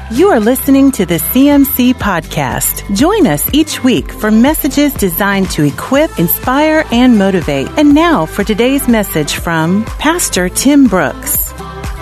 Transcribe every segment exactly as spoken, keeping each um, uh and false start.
You are listening to the C M C Podcast. Join us each week for messages designed to equip, inspire, and motivate. And now for today's message from Pastor Tim Brooks.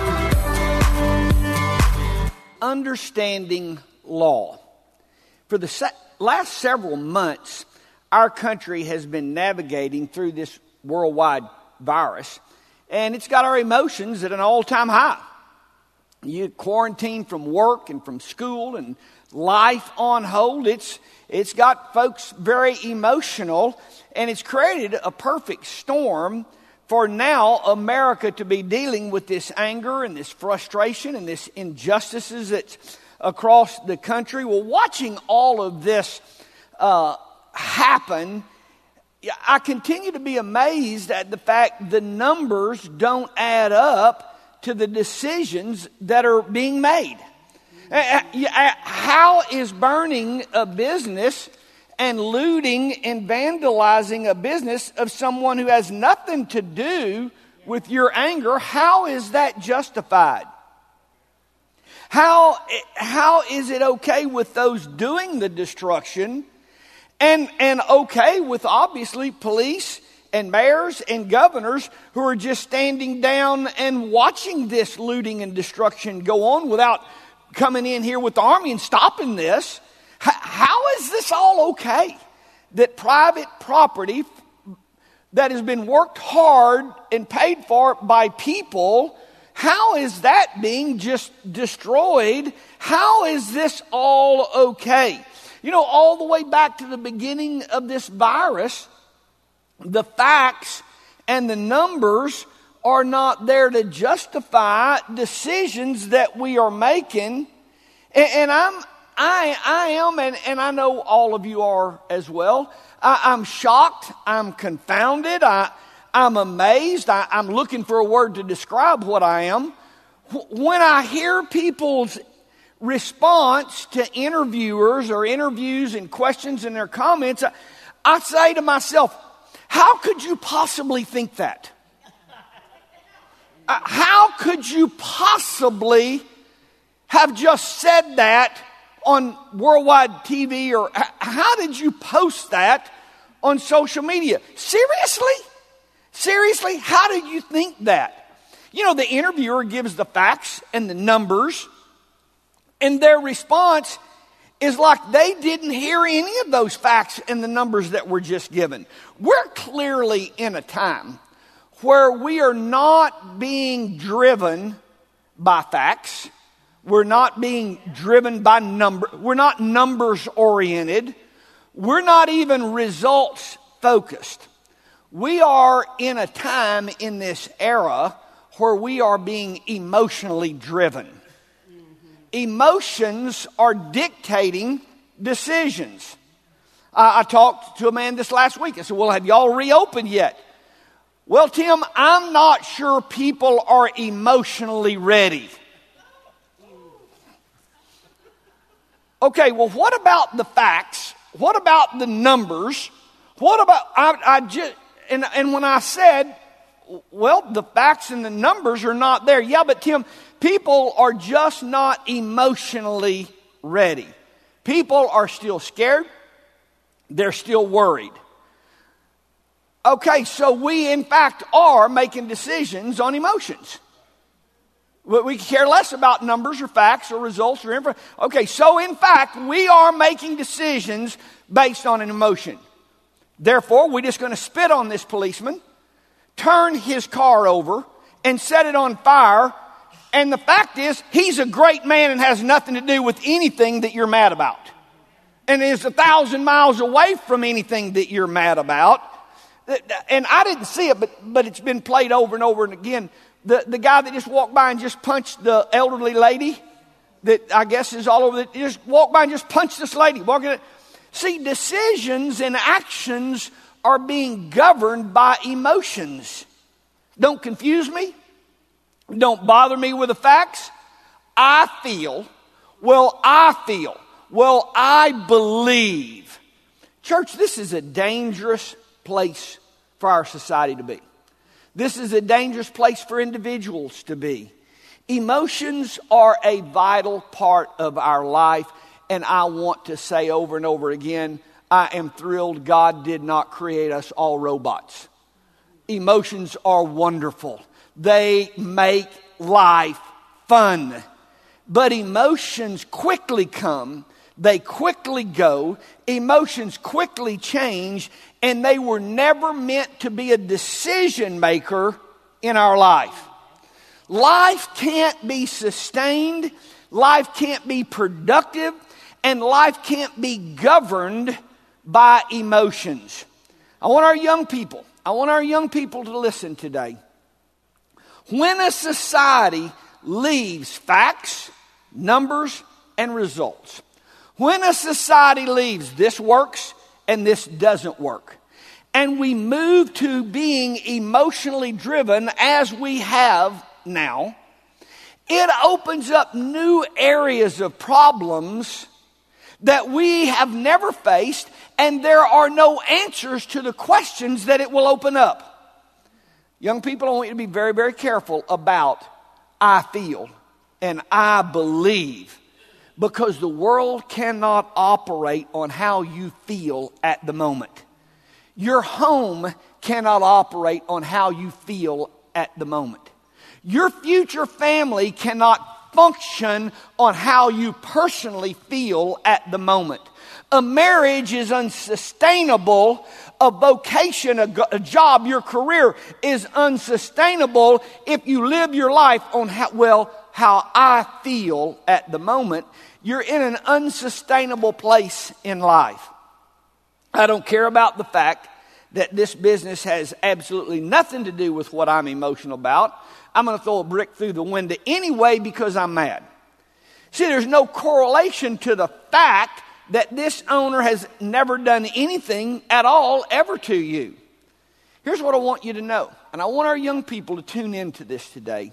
Understanding law. For the se- last several months, our country has been navigating through this worldwide virus, and it's got our emotions at an all-time high. You quarantine from work and from school and life on hold. It's it's got folks very emotional, and it's created a perfect storm for now America to be dealing with this anger and this frustration and this injustices that's across the country. Well, watching all of this uh, happen, I continue to be amazed at the fact the numbers don't add up to the decisions that are being made. How is burning a business and looting and vandalizing a business of someone who has nothing to do with your anger, how is that justified? How, how is it okay with those doing the destruction and, and okay with obviously police and mayors and governors who are just standing down and watching this looting and destruction go on without coming in here with the army and stopping this? H- how is this all okay? That private property that has been worked hard and paid for by people, how is that being just destroyed? How is this all okay? You know, all the way back to the beginning of this virus, the facts and the numbers are not there to justify decisions that we are making. And, and I'm, I, I am, and, and I know all of you are as well. I, I'm shocked. I'm confounded. I, I'm amazed. I, I'm looking for a word to describe what I am. When I hear people's response to interviewers or interviews and questions in their comments, I, I say to myself, how could you possibly think that? Uh, how could you possibly have just said that on worldwide T V? Or h- how did you post that on social media? Seriously? Seriously? How did you think that? You know, the interviewer gives the facts and the numbers, and their response is like they didn't hear any of those facts and the numbers that were just given. We're clearly in a time where we are not being driven by facts. We're not being driven by number. We're not numbers oriented. We're not even results focused. We are in a time in this era where we are being emotionally driven. Emotions are dictating decisions. I, I talked to a man this last week. I said, well, have y'all reopened yet? Well, Tim, I'm not sure people are emotionally ready. Okay, well, what about the facts? What about the numbers? What about, I, I just, and, and when I said, well, the facts and the numbers are not there. Yeah, but Tim, people are just not emotionally ready. People are still scared. They're still worried. Okay, so we in fact are making decisions on emotions. We care less about numbers or facts or results or info. Okay, so in fact, we are making decisions based on an emotion. Therefore, we're just going to spit on this policeman, turn his car over, and set it on fire. And the fact is, he's a great man and has nothing to do with anything that you're mad about. And is a thousand miles away from anything that you're mad about. And I didn't see it, but, but it's been played over and over and again. The, the guy that just walked by and just punched the elderly lady that I guess is all over. He just walked by and just punched this lady. Walking. See, decisions and actions are being governed by emotions. Don't confuse me. Don't bother me with the facts. I feel. Well, I feel. Well, I believe. Church, this is a dangerous place for our society to be. This is a dangerous place for individuals to be. Emotions are a vital part of our life, and I want to say over and over again, I am thrilled God did not create us all robots. Emotions are wonderful. They make life fun. But emotions quickly come, they quickly go, emotions quickly change, and they were never meant to be a decision maker in our life. Life can't be sustained, life can't be productive, and life can't be governed by emotions. I want our young people, I want our young people to listen today. When a society leaves facts, numbers, and results, when a society leaves this works and this doesn't work, and we move to being emotionally driven as we have now, it opens up new areas of problems that we have never faced, and there are no answers to the questions that it will open up. Young people, I want you to be very, very careful about I feel and I believe, because the world cannot operate on how you feel at the moment. Your home cannot operate on how you feel at the moment. Your future family cannot function on how you personally feel at the moment. A marriage is unsustainable. A vocation, a, a job, your career is unsustainable if you live your life on how, well, how I feel at the moment. You're in an unsustainable place in life. I don't care about the fact that this business has absolutely nothing to do with what I'm emotional about. I'm going to throw a brick through the window anyway because I'm mad. See, there's no correlation to the fact that this owner has never done anything at all ever to you. Here's what I want you to know, and I want our young people to tune into this today.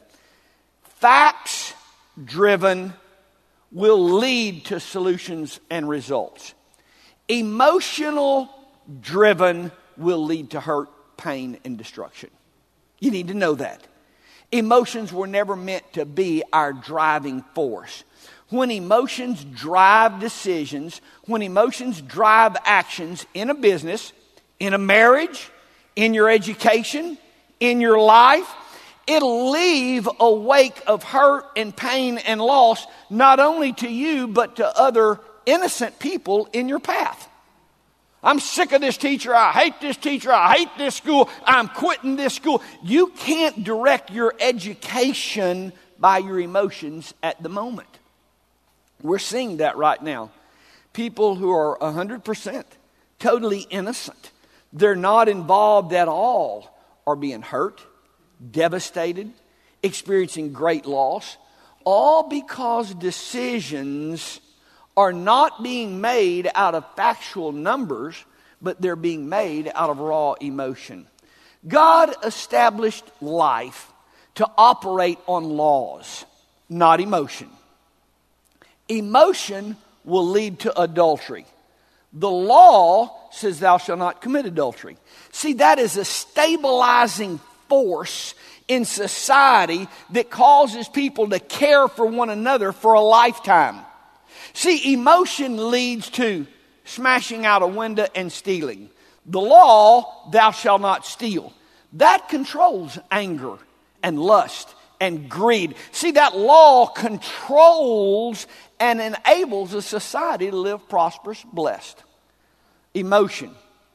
Facts driven will lead to solutions and results. Emotional driven will lead to hurt, pain, and destruction. You need to know that. Emotions were never meant to be our driving force. When emotions drive decisions, when emotions drive actions in a business, in a marriage, in your education, in your life, it'll leave a wake of hurt and pain and loss, not only to you, but to other innocent people in your path. I'm sick of this teacher. I hate this teacher. I hate this school. I'm quitting this school. You can't direct your education by your emotions at the moment. We're seeing that right now. People who are one hundred percent totally innocent, they're not involved at all, are being hurt, devastated, experiencing great loss, all because decisions are not being made out of factual numbers, but they're being made out of raw emotion. God established life to operate on laws, not emotion. Emotion will lead to adultery. The law says thou shalt not commit adultery. See, that is a stabilizing force in society that causes people to care for one another for a lifetime. See, emotion leads to smashing out a window and stealing. The law, thou shalt not steal. That controls anger and lust and greed. See, that law controls and enables a society to live prosperous, blessed. Emotion.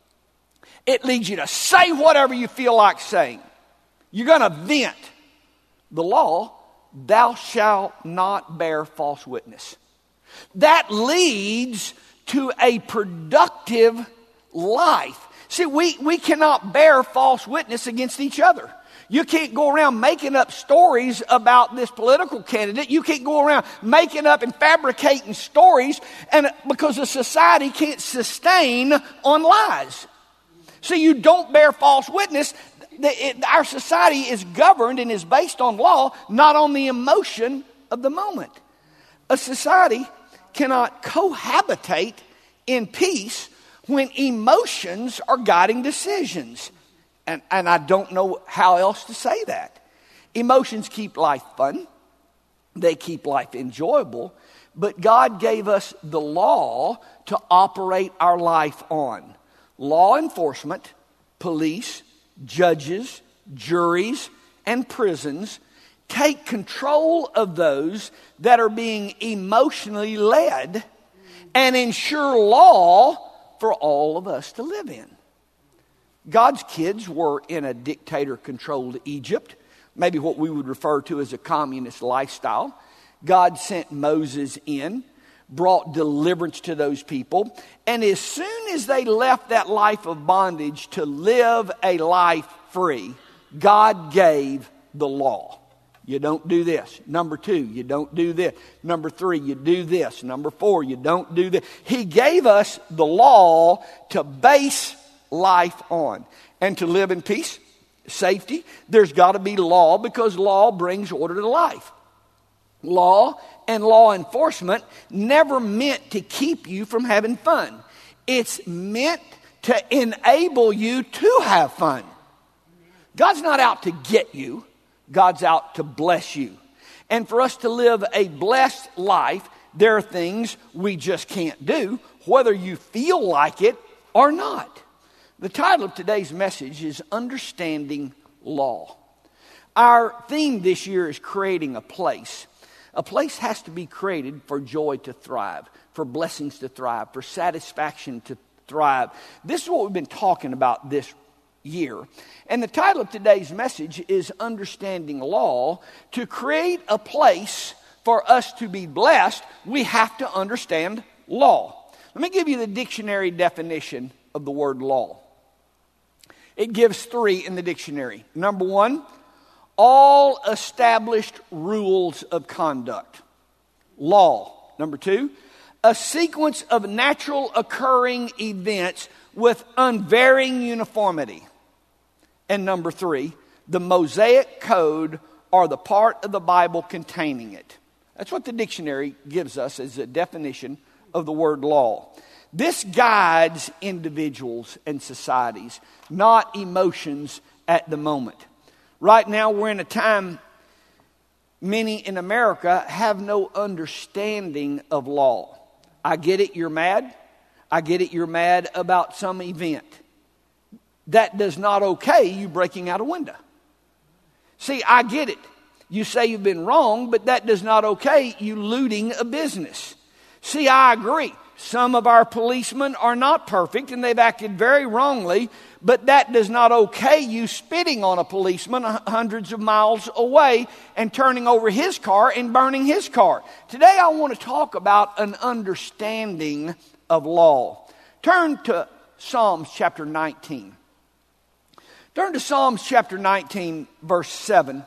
It leads you to say whatever you feel like saying. You're going to vent. The law, thou shalt not bear false witness. That leads to a productive life. See, we, we cannot bear false witness against each other. You can't go around making up stories about this political candidate. You can't go around making up and fabricating stories, and because a society can't sustain on lies. So you don't bear false witness. The, it, our society is governed and is based on law, not on the emotion of the moment. A society cannot cohabitate in peace when emotions are guiding decisions. And, and I don't know how else to say that. Emotions keep life fun. They keep life enjoyable, but God gave us the law to operate our life on. Law enforcement, police, judges, juries, and prisons take control of those that are being emotionally led and ensure law for all of us to live in. God's kids were in a dictator-controlled Egypt, maybe what we would refer to as a communist lifestyle. God sent Moses in, brought deliverance to those people, and as soon as they left that life of bondage to live a life free, God gave the law. You don't do this. Number two, you don't do this. Number three, you do this. Number four, you don't do this. He gave us the law to base life on and to live in peace, safety. There's got to be law because law brings order to life. Law and law enforcement never meant to keep you from having fun. It's meant to enable you to have fun. God's not out to get you. God's out to bless you. And for us to live a blessed life, there are things we just can't do, whether you feel like it or not. The title of today's message is Understanding Law. Our theme this year is creating a place. A place has to be created for joy to thrive, for blessings to thrive, for satisfaction to thrive. This is what we've been talking about this year. And the title of today's message is Understanding Law. To create a place for us to be blessed, we have to understand law. Let me give you the dictionary definition of the word law. It gives three in the dictionary. Number one, all established rules of conduct. Law. Number two, a sequence of natural occurring events with unvarying uniformity. And number three, the Mosaic Code or the part of the Bible containing it. That's what the dictionary gives us as a definition of the word law. This guides individuals and societies, not emotions at the moment. Right now we're in a time many in America have no understanding of law. I get it, you're mad. I get it, you're mad about some event. That does not okay you breaking out a window. See, I get it. You say you've been wrong, but that does not okay you looting a business. See, I agree. Some of our policemen are not perfect and they've acted very wrongly, but that does not okay you spitting on a policeman hundreds of miles away and turning over his car and burning his car. Today I want to talk about an understanding of law. Turn to Psalms chapter nineteen. Turn to Psalms chapter nineteen, verse seven.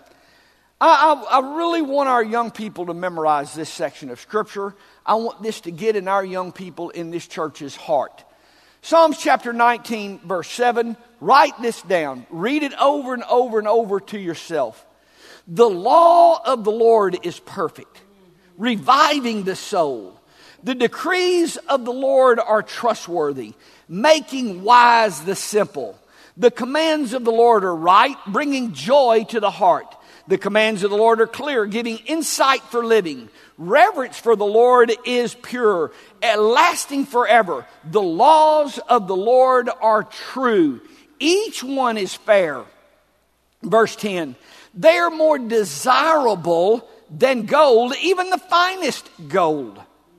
I, I, I really want our young people to memorize this section of Scripture. I want this to get in our young people in this church's heart. Psalms chapter nineteen, verse seven. Write this down. Read it over and over and over to yourself. The law of the Lord is perfect, reviving the soul. The decrees of the Lord are trustworthy, making wise the simple. The commands of the Lord are right, bringing joy to the heart. The commands of the Lord are clear, giving insight for living. Reverence for the Lord is pure, lasting forever. The laws of the Lord are true. Each one is fair. Verse ten, they are more desirable than gold, even the finest gold.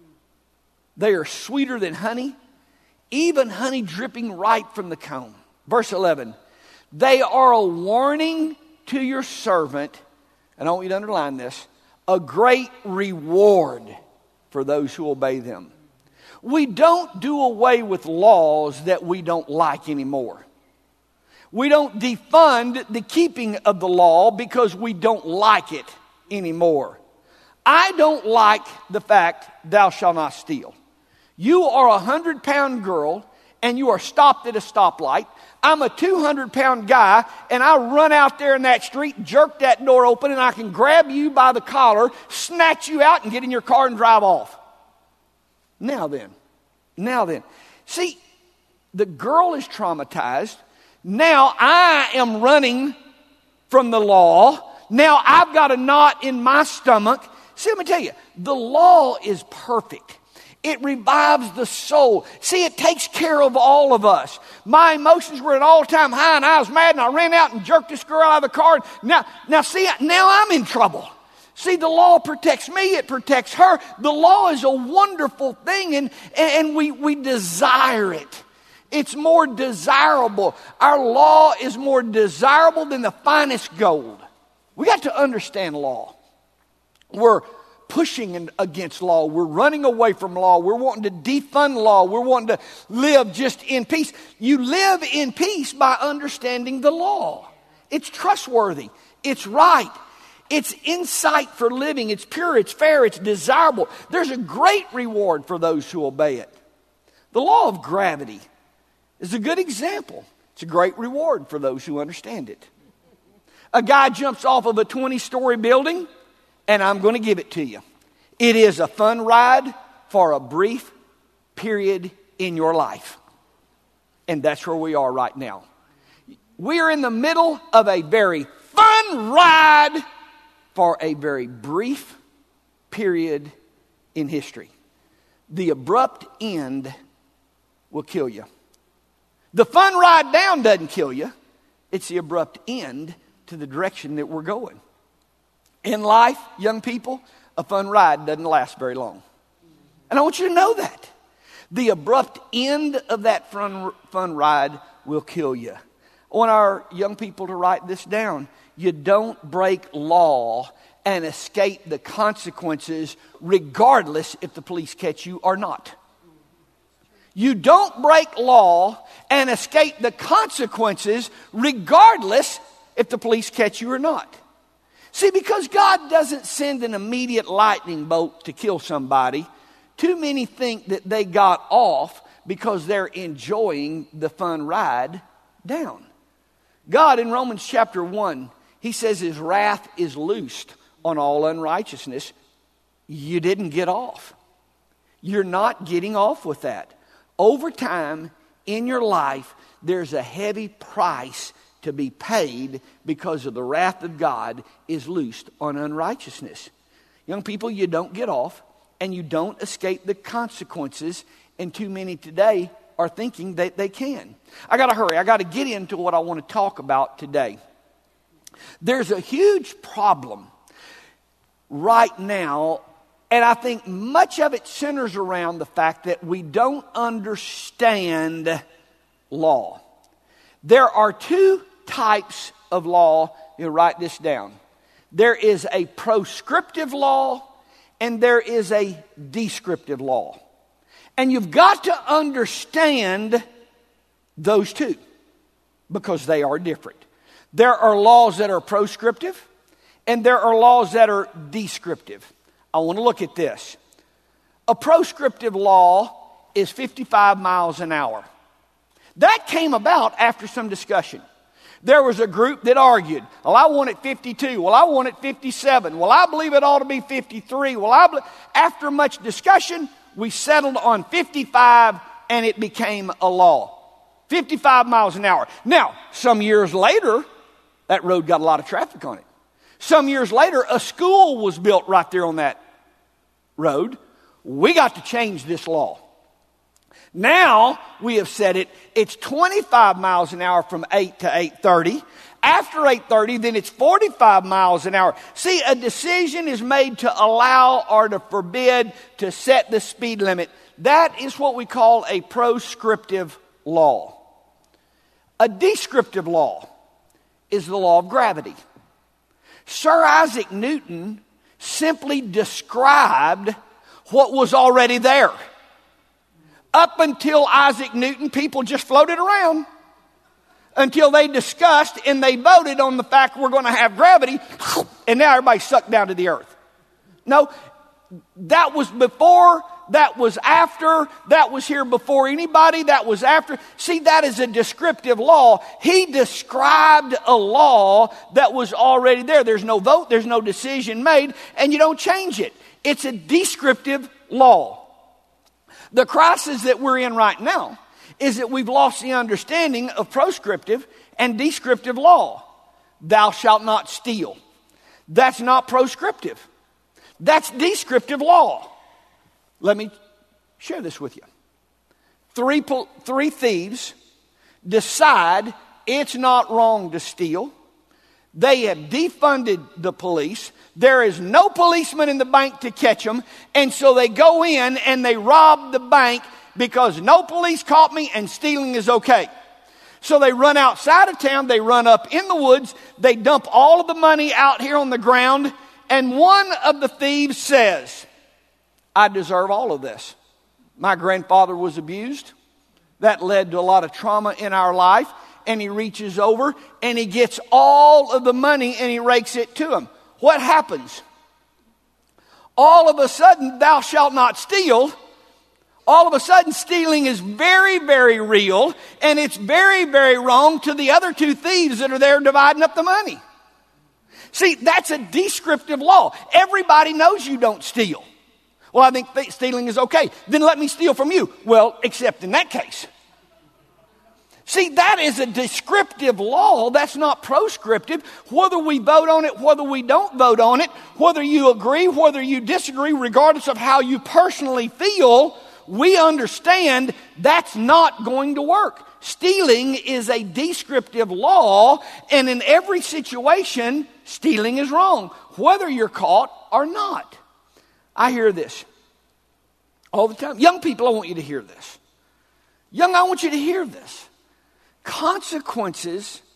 They are sweeter than honey, even honey dripping right from the comb. Verse eleven, they are a warning to your servant, and I want you to underline this, a great reward for those who obey them. We don't do away with laws that we don't like anymore. We don't defund the keeping of the law because we don't like it anymore. I don't like the fact, thou shalt not steal. You are a hundred pound girl and you are stopped at a stoplight. I'm a two hundred pound guy and I run out there in that street, jerk that door open, and I can grab you by the collar, snatch you out and get in your car and drive off. Now then, now then. See, the girl is traumatized. Now I am running from the law. Now I've got a knot in my stomach. See, let me tell you, the law is perfect. It revives the soul. See, it takes care of all of us. My emotions were at an all-time high, and I was mad, and I ran out and jerked this girl out of the car. Now, now, see, now I'm in trouble. See, the law protects me. It protects her. The law is a wonderful thing, and, and we, we desire it. It's more desirable. Our law is more desirable than the finest gold. We got to understand law. We're pushing against law. We're running away from law. We're wanting to defund law. We're wanting to live just in peace. You live in peace by understanding the law. It's trustworthy. It's right. It's insight for living. It's pure. It's fair. It's desirable. There's a great reward for those who obey it. The law of gravity is a good example. It's a great reward for those who understand it. A guy jumps off of a twenty-story building, and I'm going to give it to you. It is a fun ride for a brief period in your life. And that's where we are right now. We are in the middle of a very fun ride for a very brief period in history. The abrupt end will kill you. The fun ride down doesn't kill you. It's the abrupt end to the direction that we're going. In life, young people, a fun ride doesn't last very long. And I want you to know that. The abrupt end of that fun, fun ride will kill you. I want our young people to write this down. You don't break law and escape the consequences regardless if the police catch you or not. You don't break law and escape the consequences regardless if the police catch you or not. See, because God doesn't send an immediate lightning bolt to kill somebody, too many think that they got off because they're enjoying the fun ride down. God in Romans chapter one, he says his wrath is loosed on all unrighteousness. You didn't get off. You're not getting off with that. Over time in your life, there's a heavy price to be paid because of the wrath of God is loosed on unrighteousness. Young people, you don't get off and you don't escape the consequences, and too many today are thinking that they can. I got to hurry. I got to get into what I want to talk about today. There's a huge problem right now, and I think much of it centers around the fact that we don't understand law. There are two types of law. You write this down. There is a proscriptive law and there is a descriptive law. And you've got to understand those two because they are different. There are laws that are proscriptive and there are laws that are descriptive. I want to look at this. A proscriptive law is fifty-five miles an hour. That came about after some discussion. There was a group that argued, well, I want it fifty-two. Well, I want it fifty-seven. Well, I believe it ought to be fifty-three. Well, I believe... After much discussion, we settled on fifty-five and it became a law. fifty-five miles an hour. Now, some years later, that road got a lot of traffic on it. Some years later, a school was built right there on that road. We got to change this law. Now we have said it, it's twenty-five miles an hour from eight to eight thirty. After eight thirty, then it's forty-five miles an hour. See, a decision is made to allow or to forbid, to set the speed limit. That is what we call a proscriptive law. A descriptive law is the law of gravity. Sir Isaac Newton simply described what was already there. Up until Isaac Newton, people just floated around until they discussed and they voted on the fact we're going to have gravity, and now everybody's sucked down to the earth. No, that was before, that was after, that was here before anybody, that was after. See, that is a descriptive law. He described a law that was already there. There's no vote, there's no decision made, and you don't change it. It's a descriptive law. The crisis that we're in right now is that we've lost the understanding of proscriptive and descriptive law. Thou shalt not steal. That's not proscriptive. That's descriptive law. Let me share this with you. Three, three thieves decide it's not wrong to steal. They have defunded the police. There is no policeman in the bank to catch them. And so they go in and they rob the bank because no police caught me and stealing is okay. So they run outside of town. They run up in the woods. They dump all of the money out here on the ground. And one of the thieves says, I deserve all of this. My grandfather was abused. That led to a lot of trauma in our life. And he reaches over and he gets all of the money and he rakes it to him. What happens? All of a sudden, thou shalt not steal. All of a sudden, stealing is very, very real. And it's very, very wrong to the other two thieves that are there dividing up the money. See, that's a descriptive law. Everybody knows you don't steal. Well, I think th- stealing is okay. Then let me steal from you. Well, except in that case. See, that is a descriptive law. That's not proscriptive. Whether we vote on it, whether we don't vote on it, whether you agree, whether you disagree, regardless of how you personally feel, we understand that's not going to work. Stealing is a descriptive law, and in every situation, stealing is wrong, whether you're caught or not. I hear this all the time. Young people, I want you to hear this. Young, I want you to hear this. Consequences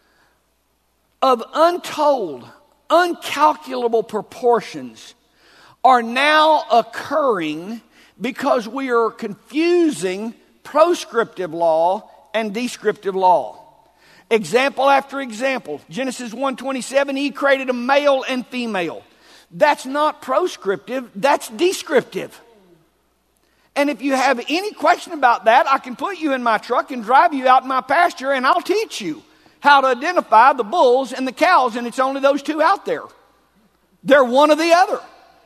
of untold, uncalculable proportions are now occurring because we are confusing proscriptive law and descriptive law. Example after example. Genesis one twenty-seven, he created a male and female. That's not proscriptive, that's descriptive. And if you have any question about that, I can put you in my truck and drive you out in my pasture and I'll teach you how to identify the bulls and the cows, and it's only those two out there. They're one or the other.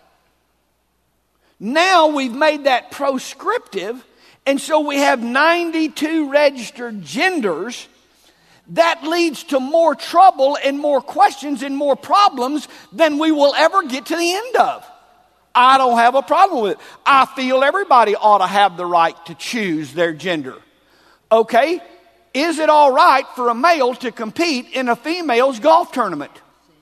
Now we've made that proscriptive, and so we have ninety-two registered genders. That leads to more trouble and more questions and more problems than we will ever get to the end of. I don't have a problem with it. I feel everybody ought to have the right to choose their gender. Okay, is it all right for a male to compete in a female's golf tournament?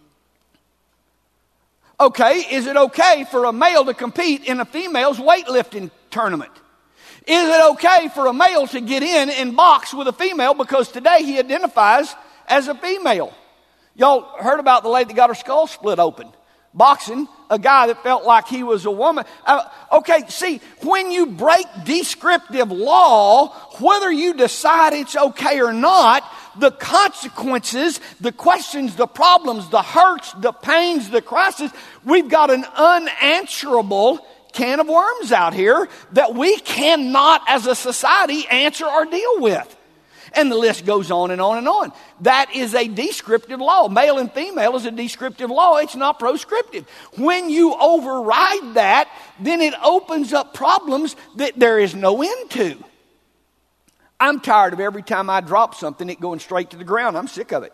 Okay, is it okay for a male to compete in a female's weightlifting tournament? Is it okay for a male to get in and box with a female because today he identifies as a female? Y'all heard about the lady that got her skull split open. Boxing, a guy that felt like he was a woman. Uh, okay, see, when you break descriptive law, whether you decide it's okay or not, the consequences, the questions, the problems, the hurts, the pains, the crisis, we've got an unanswerable can of worms out here that we cannot as a society answer or deal with. And the list goes on and on and on. That is a descriptive law. Male and female is a descriptive law. It's not proscriptive. When you override that, then it opens up problems that there is no end to. I'm tired of every time I drop something, it going straight to the ground. I'm sick of it.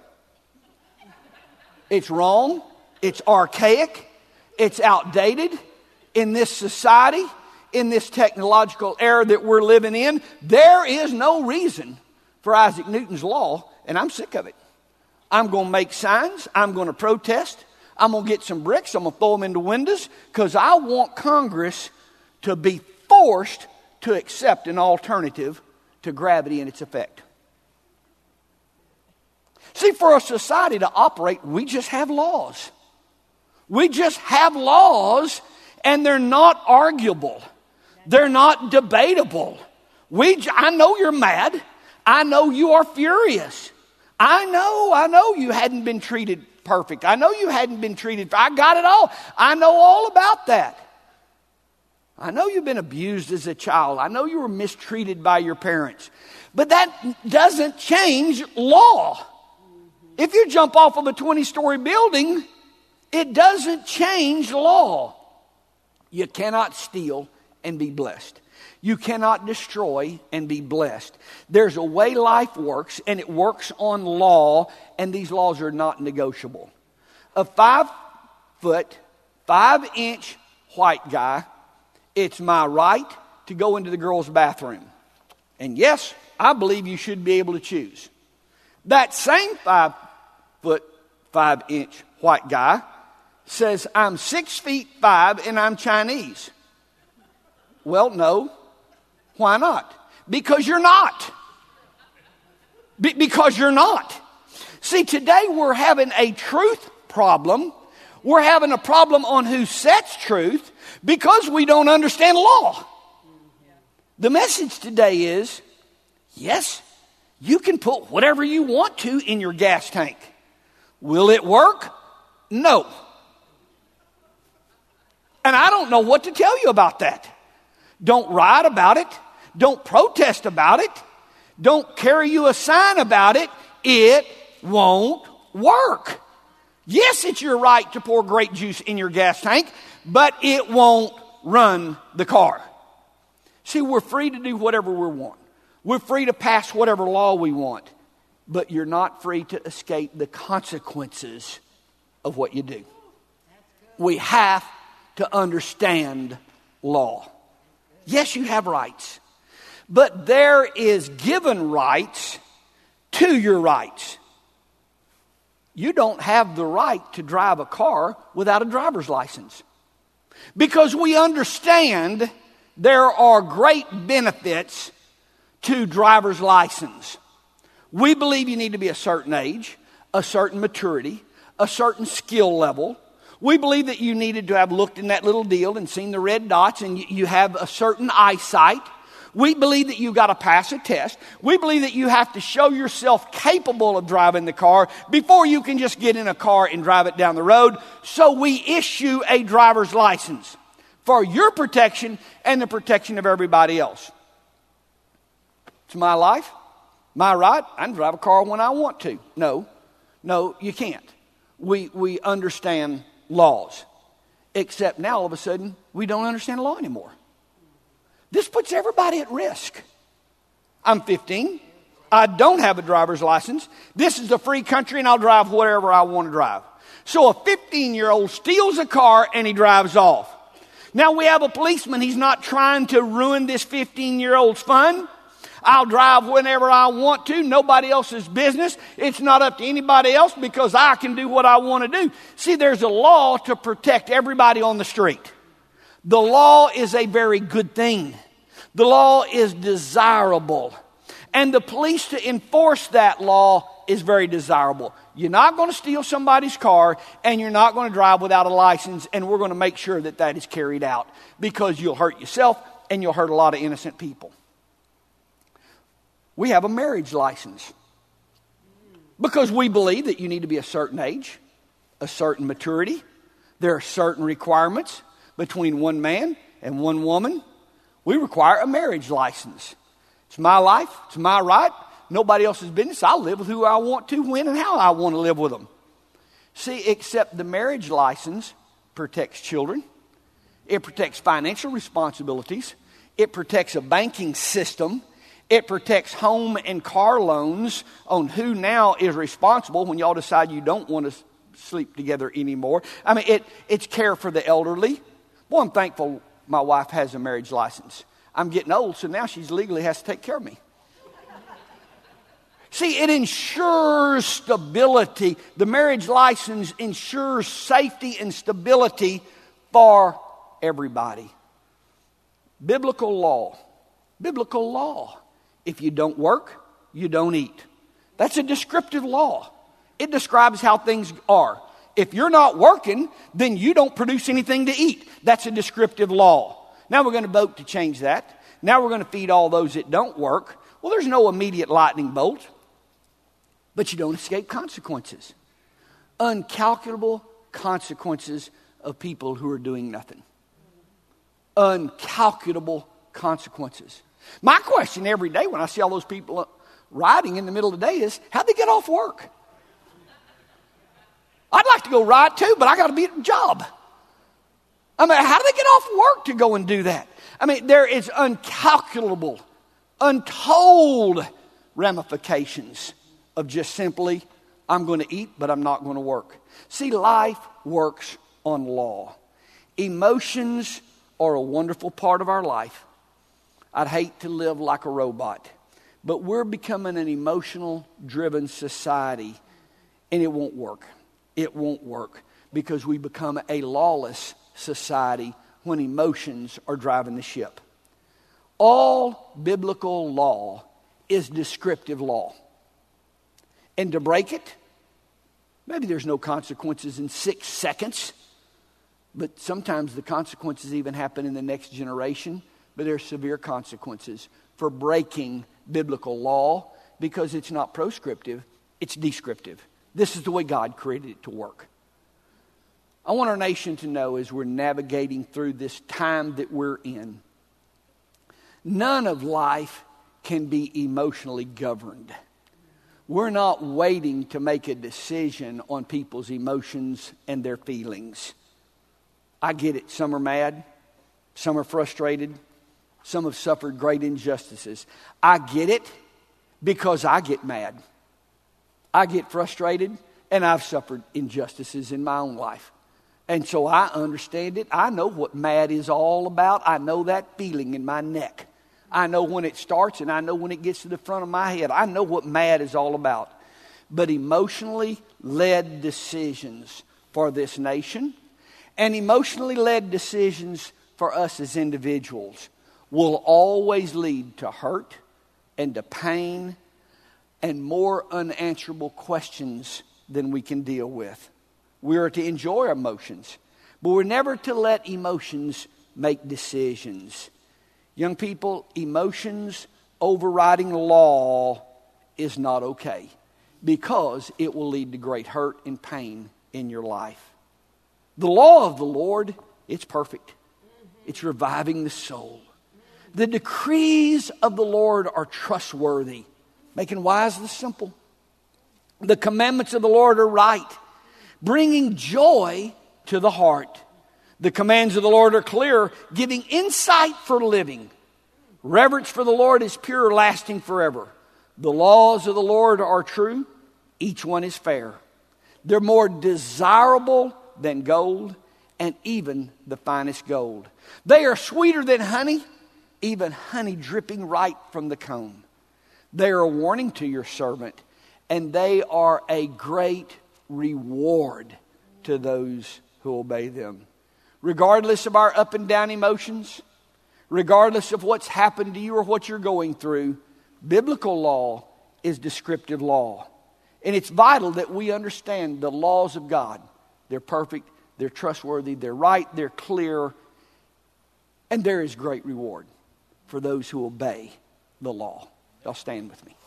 It's wrong. It's archaic. It's outdated. In this society, in this technological era that we're living in, there is no reason for Isaac Newton's law, and I'm sick of it. I'm going to make signs. I'm going to protest. I'm going to get some bricks. I'm going to throw them into windows because I want Congress to be forced to accept an alternative to gravity and its effect. See, for a society to operate, we just have laws. We just have laws, and they're not arguable. They're not debatable. We, I know you're mad. I know you are furious. I know, I know you hadn't been treated perfect. I know you hadn't been treated. I got it all. I know all about that. I know you've been abused as a child. I know you were mistreated by your parents. But that doesn't change law. If you jump off of a twenty-story building, it doesn't change law. You cannot steal and be blessed. You cannot destroy and be blessed. There's a way life works, and it works on law, and these laws are not negotiable. A five-foot, five-inch white guy, it's my right to go into the girls' bathroom. And yes, I believe you should be able to choose. That same five-foot, five-inch white guy says, I'm six feet five and I'm Chinese. Well, no. Why not? Because you're not. Be- because you're not. See, today we're having a truth problem. We're having a problem on who sets truth because we don't understand law. The message today is, yes, you can put whatever you want to in your gas tank. Will it work? No. And I don't know what to tell you about that. Don't write about it. Don't protest about it. Don't carry you a sign about it. It won't work. Yes, it's your right to pour grape juice in your gas tank, but it won't run the car. See, we're free to do whatever we want. We're free to pass whatever law we want, but you're not free to escape the consequences of what you do. We have to understand law. Yes, you have rights, but there is given rights to your rights. You don't have the right to drive a car without a driver's license, because we understand there are great benefits to driver's license. We believe you need to be a certain age, a certain maturity, a certain skill level. We believe that you needed to have looked in that little deal and seen the red dots, and you have a certain eyesight. We believe that you've got to pass a test. We believe that you have to show yourself capable of driving the car before you can just get in a car and drive it down the road. So we issue a driver's license for your protection and the protection of everybody else. It's my life, my right. I can drive a car when I want to. No, no, you can't. We we understand laws, except now all of a sudden we don't understand law anymore. This puts everybody at risk. I'm fifteen. I don't have a driver's license. This is a free country and I'll drive whatever I want to drive. So a fifteen-year-old steals a car and he drives off. Now we have a policeman. He's not trying to ruin this fifteen-year-old's fun. I'll drive whenever I want to. Nobody else's business. It's not up to anybody else because I can do what I want to do. See, there's a law to protect everybody on the street. The law is a very good thing. The law is desirable. And the police to enforce that law is very desirable. You're not going to steal somebody's car and you're not going to drive without a license, and we're going to make sure that that is carried out because you'll hurt yourself and you'll hurt a lot of innocent people. We have a marriage license because we believe that you need to be a certain age, a certain maturity. There are certain requirements between one man and one woman. We require a marriage license. It's my life. It's my right. Nobody else's business. I'll live with who I want to, when and how I want to live with them. See, except the marriage license protects children. It protects financial responsibilities. It protects a banking system. It protects home and car loans on who now is responsible when y'all decide you don't want to sleep together anymore. I mean, it, it's care for the elderly. Boy, I'm thankful my wife has a marriage license. I'm getting old, so now she's legally has to take care of me. See, it ensures stability. The marriage license ensures safety and stability for everybody. Biblical law. Biblical law. If you don't work, you don't eat. That's a descriptive law. It describes how things are. If you're not working, then you don't produce anything to eat. That's a descriptive law. Now we're going to vote to change that. Now we're going to feed all those that don't work. Well, there's no immediate lightning bolt, but you don't escape consequences. Uncalculable consequences of people who are doing nothing. Uncalculable consequences. My question every day when I see all those people riding in the middle of the day is, how'd they get off work? I'd like to go ride too, but I got to be at a job. I mean, how do they get off work to go and do that? I mean, there is uncalculable, untold ramifications of just simply, I'm going to eat, but I'm not going to work. See, life works on law. Emotions are a wonderful part of our life. I'd hate to live like a robot. But we're becoming an emotional-driven society, and it won't work. It won't work because we become a lawless society when emotions are driving the ship. All biblical law is descriptive law. And to break it, maybe there's no consequences in six seconds, but sometimes the consequences even happen in the next generation, but there are severe consequences for breaking biblical law because it's not proscriptive, it's descriptive. This is the way God created it to work. I want our nation to know as we're navigating through this time that we're in, none of life can be emotionally governed. We're not waiting to make a decision on people's emotions and their feelings. I get it. Some are mad. Some are frustrated. Some have suffered great injustices. I get it because I get mad. I get frustrated, and I've suffered injustices in my own life. And so I understand it. I know what mad is all about. I know that feeling in my neck. I know when it starts, and I know when it gets to the front of my head. I know what mad is all about. But emotionally led decisions for this nation and emotionally led decisions for us as individuals will always lead to hurt and to pain and more unanswerable questions than we can deal with. We are to enjoy our emotions, but we're never to let emotions make decisions. Young people, emotions overriding law is not okay because it will lead to great hurt and pain in your life. The law of the Lord, it's perfect. It's reviving the soul. The decrees of the Lord are trustworthy, making wise the simple. The commandments of the Lord are right, bringing joy to the heart. The commands of the Lord are clear, giving insight for living. Reverence for the Lord is pure, lasting forever. The laws of the Lord are true. Each one is fair. They're more desirable than gold, and even the finest gold. They are sweeter than honey, even honey dripping right from the comb. They are a warning to your servant, and they are a great reward to those who obey them. Regardless of our up and down emotions, regardless of what's happened to you or what you're going through, biblical law is descriptive law. And it's vital that we understand the laws of God. They're perfect, they're trustworthy, they're right, they're clear, and there is great reward for those who obey the law. Y'all stand with me.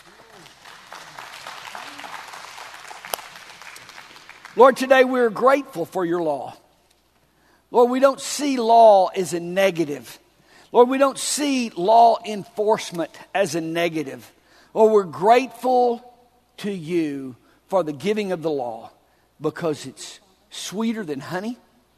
Lord, today we're grateful for your law. Lord, we don't see law as a negative. Lord, we don't see law enforcement as a negative. Lord, we're grateful to you for the giving of the law because it's sweeter than honey.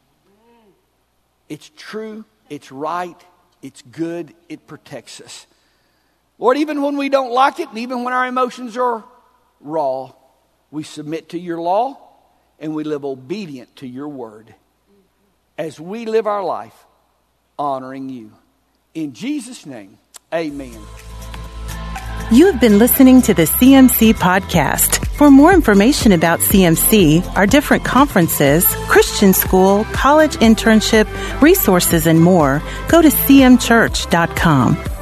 It's true, it's right, it's good, it protects us. Lord, even when we don't like it and even when our emotions are raw, we submit to your law and we live obedient to your word as we live our life honoring you. In Jesus' name, amen. You have been listening to the C M C Podcast. For more information about C M C, our different conferences, Christian school, college internship, resources, and more, go to c m church dot com.